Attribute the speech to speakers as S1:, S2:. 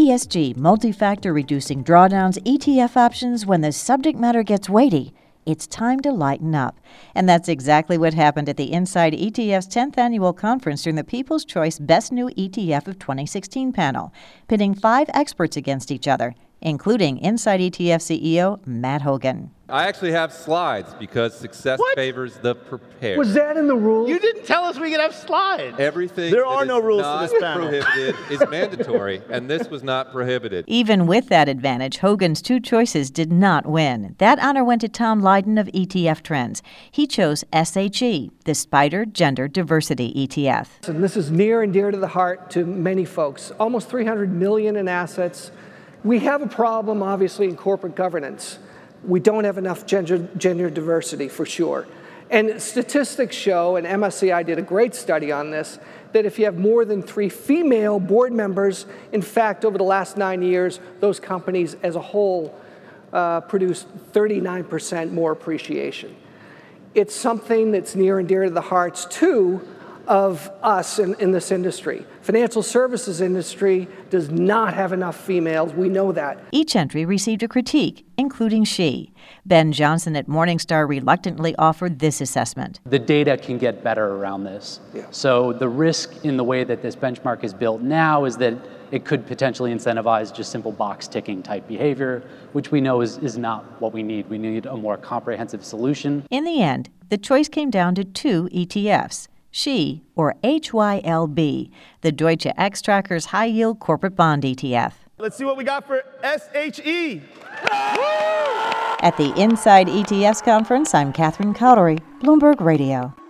S1: ESG, multi-factor reducing drawdowns, ETF options. When the subject matter gets weighty, it's time to lighten up. And that's exactly what happened at the Inside ETF's 10th annual conference during the People's Choice Best New ETF of 2016 panel, pitting 5 experts against each other, including Inside ETF CEO Matt Hogan.
S2: I actually have slides because success favors the prepared.
S3: Was that in the rules?
S4: You didn't tell us we could have slides.
S2: Everything
S3: There are no rules
S2: not
S3: for this panel.
S2: prohibited is mandatory, and this was not prohibited.
S1: Even with that advantage, Hogan's 2 choices did not win. That honor went to Tom Lydon of ETF Trends. He chose SHE, the Spider Gender Diversity ETF.
S3: And this is near and dear to the heart to many folks. Almost $300 million in assets. We have a problem, obviously, in corporate governance. We don't have enough gender diversity, for sure. And statistics show, and MSCI did a great study on this, that if you have more than 3 female board members, in fact, over the last 9 years, those companies as a whole produced 39% more appreciation. It's something that's near and dear to the hearts, too, of us in this industry. Financial services industry does not have enough females. We know that.
S1: Each entry received a critique, including SHE. Ben Johnson at Morningstar reluctantly offered this assessment.
S5: The data can get better around this.
S3: Yeah.
S5: So the risk in the way that this benchmark is built now is that it could potentially incentivize just simple box ticking type behavior, which we know is not what we need. We need a more comprehensive solution.
S1: In the end, the choice came down to 2 ETFs. SHE, or HYLB, the Deutsche Xtrackers High Yield Corporate Bond ETF.
S4: Let's see what we got for SHE.
S1: At the Inside ETFs conference, I'm Catherine Cowdery, Bloomberg Radio.